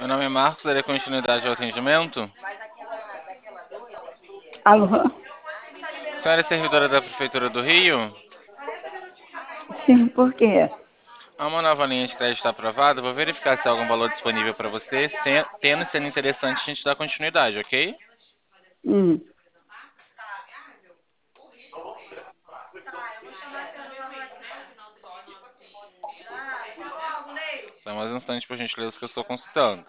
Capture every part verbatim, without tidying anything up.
Meu nome é Marcos, darei continuidade ao atendimento. Alô? A senhora é servidora da Prefeitura do Rio? Sim, por quê? Há uma nova linha de crédito aprovada. Vou verificar se há algum valor disponível para você. Se- Tendo e sendo interessante, a gente dá continuidade, ok? Hum, Dá mais um instante, por gentileza, que eu estou consultando.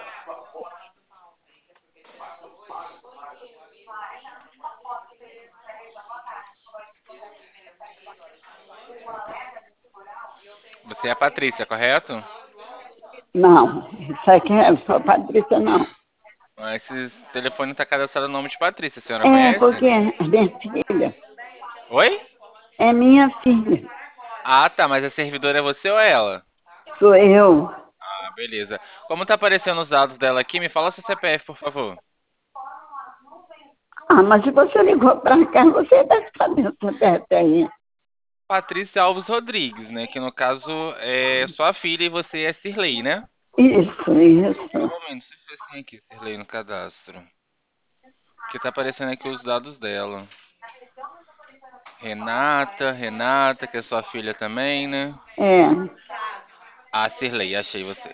Você é a Patrícia, correto? não, isso aqui é só Patrícia, não. Ah, esse telefone está cadastrado no nome de Patrícia. A senhora É, conhece? porque é minha filha. Oi? É minha filha. Ah, tá. Mas a servidora é você ou é ela? Sou eu. Ah, beleza. Como tá aparecendo os dados dela aqui, me fala seu C P F, por favor. Ah, mas se você ligou pra cá, você deve saber o C P F aí. Patrícia Alves Rodrigues, né? Que no caso é sua filha e você é Cirlei, né? Isso, Só um isso. momento, deixa eu ver assim aqui, Cirlei no cadastro. Que tá aparecendo aqui os dados dela. Renata, Renata, que é sua filha também, né? É. Ah, Cirlei, achei você.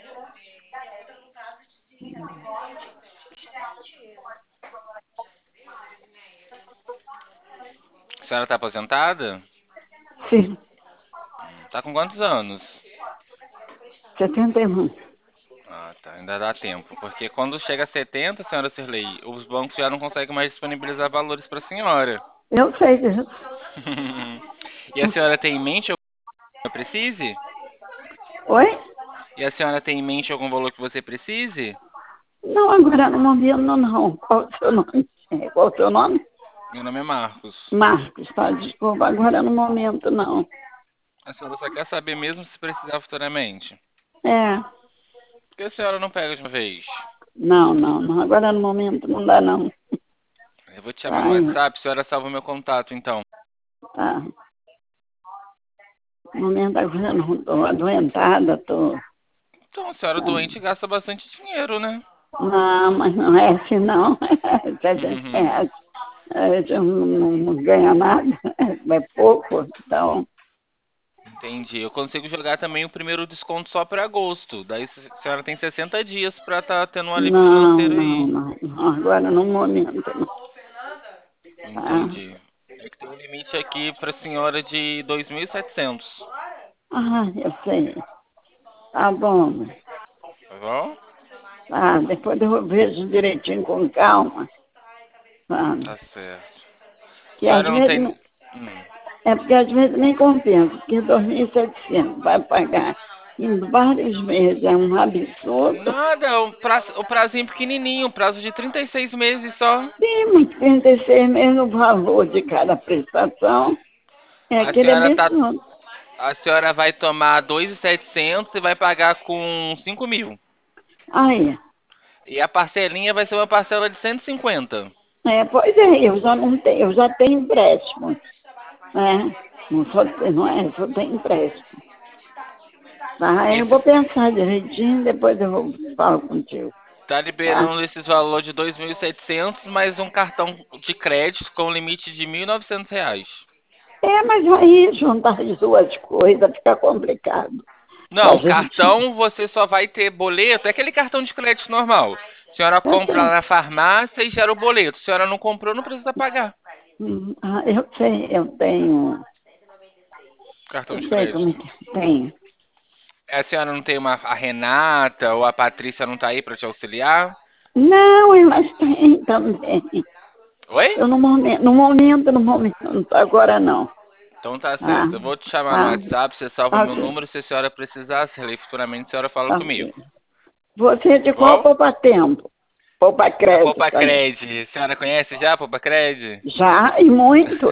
A senhora tá aposentada? Sim, Tá com quantos anos? setenta e um. Ah, tá, ainda dá tempo. Porque quando chega a setenta, senhora Cirlei, os bancos já não conseguem mais disponibilizar valores para a senhora. Eu sei disso. E a senhora tem em mente algum que precise? Oi? E a senhora tem em mente algum valor que você precise? Não, agora no momento não. Qual o seu nome? É, qual o seu nome? Meu nome é Marcos. Marcos, tá? Desculpa, agora no momento não. A senhora só quer saber mesmo se precisar futuramente. É, Por que a senhora não pega de uma vez? não, não, não. Agora no momento não dá não. Eu vou te chamar no Tá, WhatsApp, a senhora salva o meu contato, então. tá. No momento agora eu não tô adoentada, tô. Então, a senhora doente gasta bastante dinheiro, né? Não, mas não é assim não. Se a gente ganha, a gente não, não, não ganha nada, é pouco, então. Entendi. Eu consigo jogar também o primeiro desconto só para agosto. Daí a senhora tem sessenta dias para estar tendo um alívio Não, financeiro não, aí. não, não. Agora no momento não. Tá? Entendi. É que tem um limite aqui para a senhora de dois mil e setecentos. Ah, eu sei. Tá bom. Tá bom? Tá, depois eu vejo direitinho com calma. Tá? Tá certo. A Que às senhora não vezes tem. não- Hum. é porque às vezes nem compensa, porque dois mil e setecentos vai pagar em vários meses, é um absurdo. Nada, o prazo, o prazinho pequenininho, prazo de trinta e seis meses só. Sim, mas trinta e seis meses o valor de cada prestação é A aquele senhora tá, absurdo. a senhora vai tomar dois mil e setecentos e vai pagar com cinco mil. Aí, E a parcelinha vai ser uma parcela de cento e cinquenta. é, pois é, eu já não tenho, eu já tenho empréstimo, né? Não, só, não é, só tenho empréstimo. Tá? Eu Esse vou pensar direitinho, depois eu vou falar contigo, tá tá? liberando esses valores de dois mil e setecentos mais um cartão de crédito com limite de mil e novecentos reais. É, mas aí juntar as duas coisas fica complicado pra Não, gente. cartão você só vai ter boleto, é aquele cartão de crédito normal. A senhora Eu compra lá sei. na farmácia e gera o boleto. Se a senhora não comprou, não precisa pagar. Hum, ah, eu sei, eu tenho. Cartão Eu de sei como é crédito. que tem. A senhora não tem uma, a Renata ou a Patrícia não tá aí para te auxiliar? Não, elas têm também. Oi? Eu no momento, no momento, no momento, agora não. Então tá Ah, certo. Eu vou te chamar no ah, WhatsApp, você salva meu ok, número, se a senhora precisar, se ali futuramente a senhora fala comigo. ok. Você é de Tá qual bom? poupa tempo? Poupa Da crédito, aliás. Popacred. A senhora conhece já a Popacred? Já, e muito.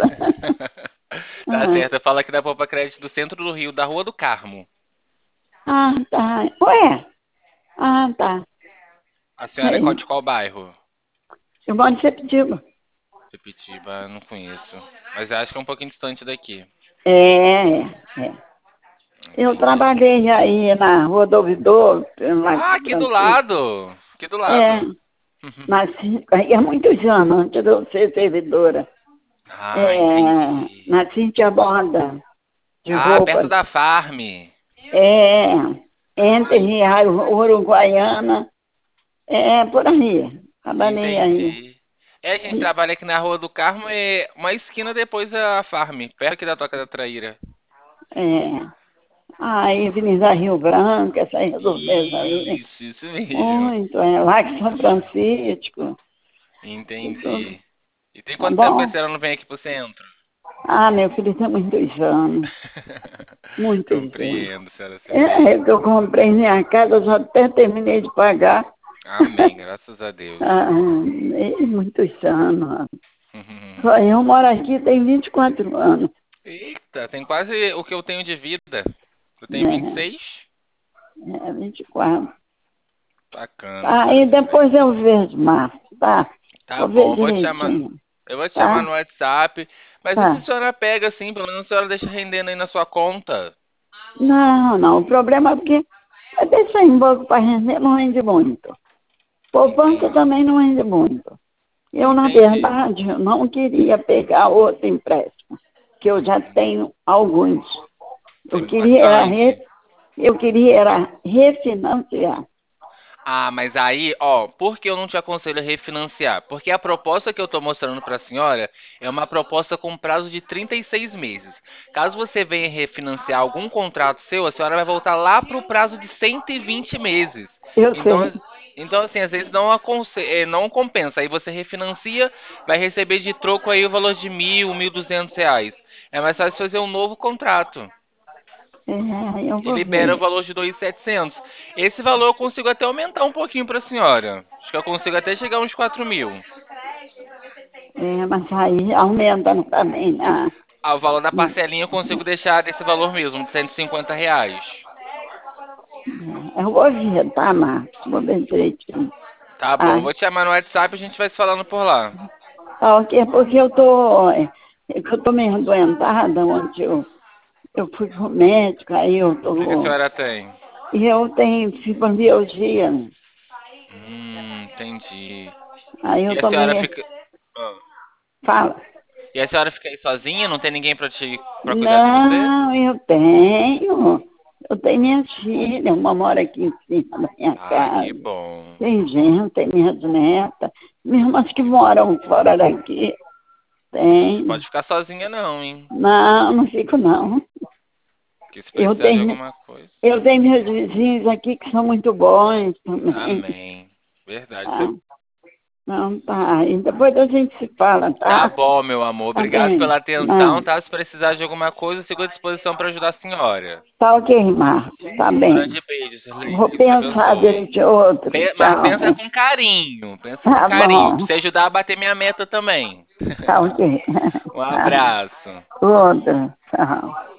Tá Ah, certo. Eu falo aqui da Popacred do centro do Rio, da Rua do Carmo. ah, tá. Ué? Ah, tá. A senhora é qual- Sei. de qual bairro? Eu moro em Sepetiba. Sepitiba, não conheço. Mas eu acho que é um pouquinho distante daqui. É, é. Eu Entendi. trabalhei aí na Rua do Ouvidor, lá Ah, em aqui do Francisco. lado. Aqui do É, lado. nasci, aí há muitos anos, antes de eu ser servidora. Ah, É, entendi. na Cintia Borda, de Ah, perto roupas. da Farm. É, entre a Uruguaiana, é por aí. Trabalhei aí. Entendi. É, a gente trabalha aqui na Rua do Carmo, é uma esquina depois da Farm, perto aqui da Toca da Traíra. É, aí Avenida Rio Branco, essa redondeza aí. Isso, isso mesmo. Muito, é lá que São Francisco. Tudo. Entendi. E tem Tá quanto tempo que a bom? senhora não vem aqui pro centro? Ah, meu filho, tem muitos anos. Muitos anos. Compreendo, senhora É, Cibele. eu comprei minha casa, já até terminei de pagar. Amém, graças a Deus. Ah, é, muitos anos. Só eu moro aqui tem vinte e quatro anos. Eita, tem quase o que eu tenho de vida. Eu tenho vinte e Né? seis. É, vinte e quatro. Bacana, senhora Aí Cibele. depois eu vejo, Márcio, tá? Tá Vou ver bom, vou te chamar. direitinho, Eu vou te chamar tá? no WhatsApp. Mas e se a Tá. senhora pega assim, pelo menos a senhora deixa rendendo aí na sua conta? Não, não, o problema é porque é deixar em banco para render não rende muito. Poupança Entendi. também não rende muito. Eu, na Entendi. verdade, eu não queria pegar outro empréstimo, que eu já tenho alguns. Eu Tem queria era, bastante. re, eu queria era refinanciar. Ah, mas aí, ó, por que eu não te aconselho a refinanciar? Porque a proposta que eu tô mostrando para a senhora é uma proposta com prazo de trinta e seis meses. Caso você venha refinanciar algum contrato seu, a senhora vai voltar lá para o prazo de cento e vinte meses. Eu Então, sei. então assim, às vezes não, aconse- eh, não compensa. Aí você refinancia, vai receber de troco aí o valor de mil, mil e duzentos reais. É mais fácil fazer um novo contrato É, eu e vou libera o ver. valor de dois mil e setecentos. Esse valor eu consigo até aumentar um pouquinho para a senhora. Acho que eu consigo até chegar a uns quatro mil. É, mas aí aumenta também, né? Ah, o valor da parcelinha eu consigo deixar desse valor mesmo, de cento e cinquenta reais. Eu vou ver, tá, Marcos? Vou ver direitinho. Tá bom, Ah, vou te chamar no WhatsApp e a gente vai se falando por lá. tá ok, porque eu tô, é, é que eu tô meio adoentada, onde eu, eu fui pro médico, aí eu O que que a tô, senhora tem? e eu tenho fibromialgia, né? Hum, entendi. Aí eu E a tô senhora meio, fica. Ah. fala, E a senhora fica aí sozinha? Não tem ninguém pra te para cuidar de você? não, eu tenho, eu tenho minha filha, uma mora aqui em cima da minha Ah, que casa, bom. tem gente, tem minhas netas, minhas irmãs que moram fora daqui, Não tem, pode ficar sozinha não, hein? não, não fico não. Que se Eu precisar de tenho, alguma coisa. eu tenho meus vizinhos aqui que são muito bons também. Amém. Verdade. Ah, não, tá. E depois a gente se fala, Tá tá? bom, meu amor. Tá Obrigado bem. pela atenção, Não, tá? Se precisar de alguma coisa, eu sigo à disposição para ajudar a senhora. tá ok, Marcos. Tá Um bem. grande beijo, Sirlene. Vou Deus te pensar abençoe. direito outro. Pe- Mas Tchau. pensa com carinho. Pensa com Tá carinho. bom. Pra você ajudar a bater minha meta também. Tá ok. Um Tá. abraço. Outro. Tchau.